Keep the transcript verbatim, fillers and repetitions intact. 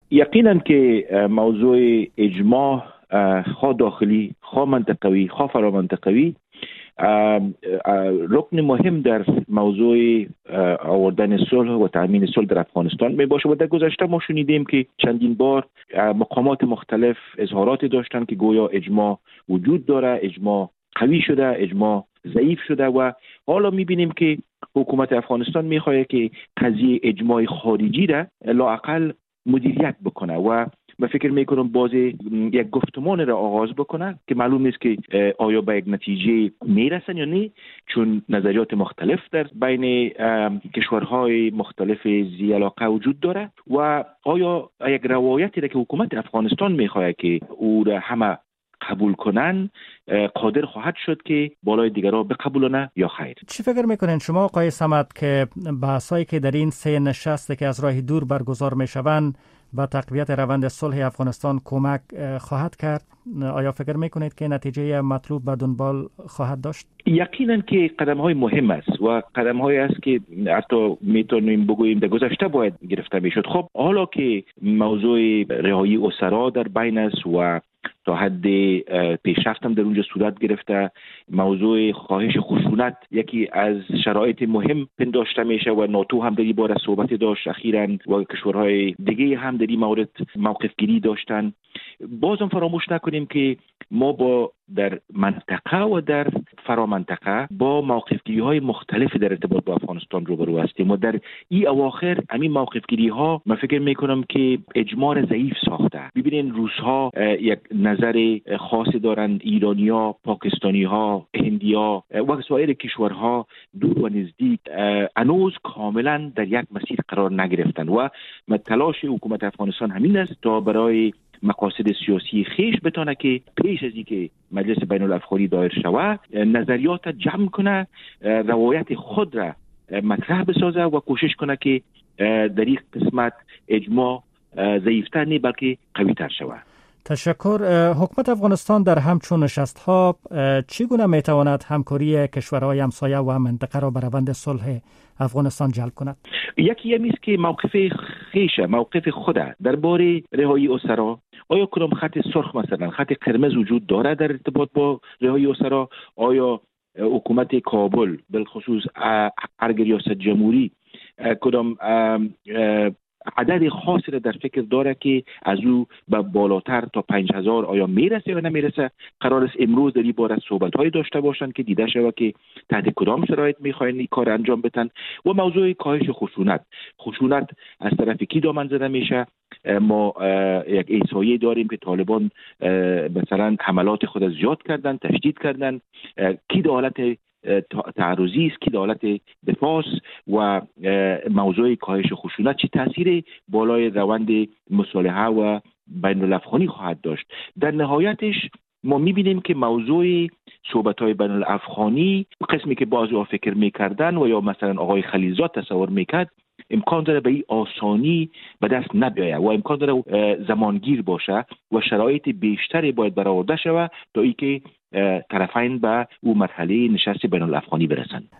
یقینا که موضوع اجماع خواه داخلی، خواه منطقوی، خواه فرامنطقوی رکن مهم در موضوع آوردن صلح و تأمین صلح در افغانستان می باشه. و در گذشته ما شنیدیم که چندین بار مقامات مختلف اظهارات داشتن که گویا اجماع وجود داره، اجماع قوی شده، اجماع ضعیف شده و حالا میبینیم که حکومت افغانستان میخواد که قضیه اجماع خارجی را لااقل مدیریت بکنه و من فکر میکنم باز یک گفتمان را آغاز بکنه که معلوم نیست که آیا به یک نتیجه میرسن یا نه، چون نظریات مختلف در بین کشورهای مختلف ذی علاقه وجود داره و آیا یک روایتی را که حکومت افغانستان میخواد که او را همه قبول کنن قادر خواهد شد که بالای دیگرها بقبولونه یا خیر؟ چی فکر میکنین شما آقای صمد که بحثایی که در این سه نشست که از راه دور برگزار میشوند به تقویت روند صلح افغانستان کمک خواهد کرد؟ آیا فکر میکنید که نتیجه مطلوب به دنبال خواهد داشت؟ یقینا که قدم های مهم است و قدم های است که حتی میتونیم بگوییم در گذشته باید گرفته میشد. خب حالا که موضوع رهایی اسرا در بین است و تا حد پیشرفت هم در اونجا صورت گرفته، موضوع کاهش خشونت یکی از شرایط مهم پنداشته میشه و ناتو هم در این باره صحبت داشت اخیراً و کشورهای دیگه هم در این مورد موقف گیری داشتن. بازم فراموش نکنیم که ما با در منطقه و در فرامنطقه با موقفگیری های مختلف در ارتباط با افغانستان روبرو هستیم و در این اواخر همین موقفگیری ها من فکر میکنم که اجماع ضعیف ساخته. ببینین روس‌ها یک نظر خاصی دارند، ایرانی‌ها، پاکستانی‌ها، هندی‌ها و سایر کشورها دور و نزدیک هنوز کاملا در یک مسیر قرار نگرفتن و تلاش حکومت افغانستان همین است تا برای مقاصد سیاسی خیش بتونه که پیش از اینکه مجلس بین الافغانی دایر شود نظریات جمع کنه، روایت خود را مطرح بسازه و کوشش کنه که در این قسمت اجماع ضعیفتر نه بلکه قوی‌تر شود. تشکر. حکومت افغانستان در همچون نشست‌ها چگونه میتواند همکاری کشورهای همسایه و منطقه را به روند صلح افغانستان جلب کند؟ یکی همی است که موقف خیش، موقف خود درباره رهایی اسرا، آیا کدام خط سرخ مثلا خط قرمز وجود داره در ارتباط با رهایی اسرا؟ آیا حکومت کابل بالخصوص ارگ ریاست جمهوری کدام عدد خاصی را در فکر داره که از او به بالاتر تا پنج هزار آیا میرسه یا نمیرسه؟ قرار است امروز در این باره صحبت های داشته باشند که دیده شود که تحت کدام شرایط میخواین این کار انجام بدن. و موضوع کاهش خشونت، خشونت از طرف کی دامن زده میشه؟ ما یک احصایه داریم که طالبان مثلا حملات خود از زیاد کردن، تشدید کردن. کی در حالت تعرضی است، کی در حالت دفاع و موضوع کاهش خشونت چه تاثیر بالای روند مصالحه و بین الافغانی خواهد داشت؟ در نهایتش ما میبینیم که موضوع صحبت‌های بین الافغانی قسمی که بعضی‌ها فکر میکردن و یا مثلا آقای خلیلزاد تصور میکرد امکان داره به این آسانی به دست نبیاید و امکان داره زمانگیر باشه و شرایط بیشتری باید برآورده شود تا اینکه طرفین به او مرحله نشست بین الافغانی برسند.